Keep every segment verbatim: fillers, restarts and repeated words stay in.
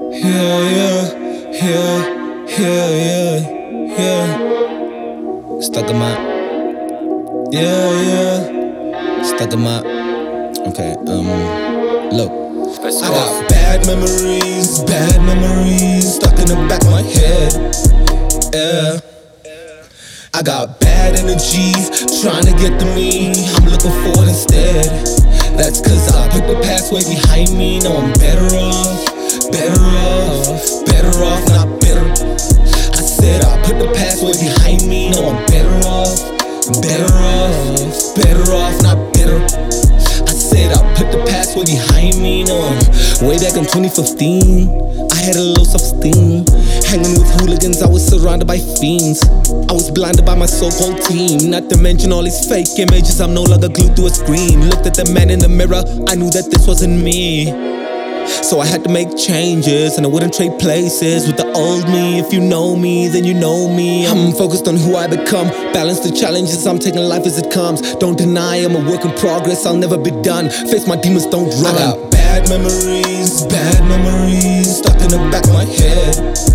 Yeah, yeah, yeah, yeah, yeah, yeah. Stuck in my, yeah, yeah. Stuck in my, okay, um, look. I got bad memories, bad memories stuck in the back of my head. Yeah. I got bad energy, trying to get to me. I'm looking forward instead. That's cause I put the past way behind me. Know I'm better off, better off, better off, not bitter. I said I put the past way behind me. Know I'm better off, better off, better off, not bitter. I said I put the past way behind me. Know I'm way back in twenty fifteen. I had a low self-esteem. Hanging with hooligans, I was surrounded by fiends. I was blinded by my so-called team. Not to mention all these fake images, I'm no longer glued to a screen. Looked at the man in the mirror, I knew that this wasn't me. So I had to make changes, and I wouldn't trade places with the old me. If you know me, then you know me. I'm focused on who I become, balance the challenges, I'm taking life as it comes. Don't deny I'm a work in progress, I'll never be done. Face my demons, don't run. I got bad memories, bad memories stuck in the back of my head.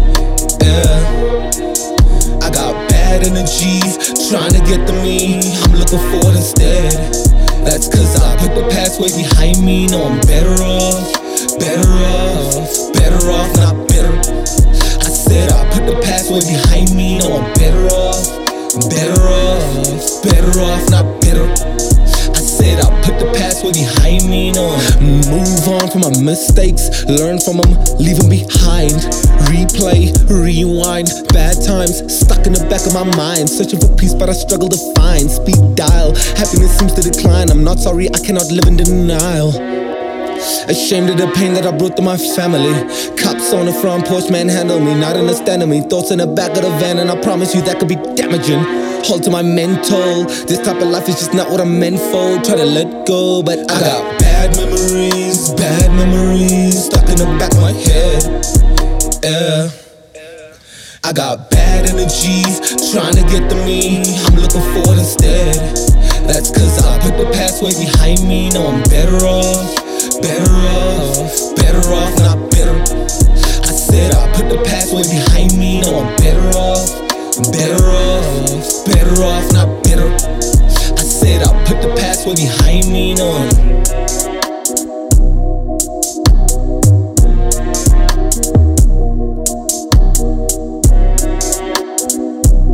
Yeah. I got bad energy, trying to get to me. I'm looking forward instead. That's cause I put the past way behind me. Know I'm better off, better off, better off, not bitter. I said I put the past way behind me. Know I'm better off, better off, better off, not bitter. I said I put the past way behind me. No, move on from my mistakes, learn from them, leave them behind. Replay, rewind, bad times stuck in the back of my mind. Searching for peace, but I struggle to find. Speed dial, happiness seems to decline. I'm not sorry, I cannot live in denial. Ashamed of the pain that I brought to my family. Cops on the front porch manhandle me, not understanding me. Thoughts in the back of the van, and I promise you that could be damaging. Hold to my mental, this type of life is just not what I'm meant for. Try to let go, but I got bad memories, bad memories stuck in the back of my head. Yeah. I got bad energy, trying to get to me. I'm looking forward instead. That's cause I put the past way behind me. Know I'm better off, better off, better off, not bitter. I said I put the past way behind me. Know I'm better off, better off, better off, not bitter. I said I put the past way behind me. Know I'm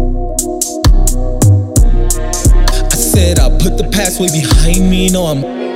I said I put the past way behind me. No, I'm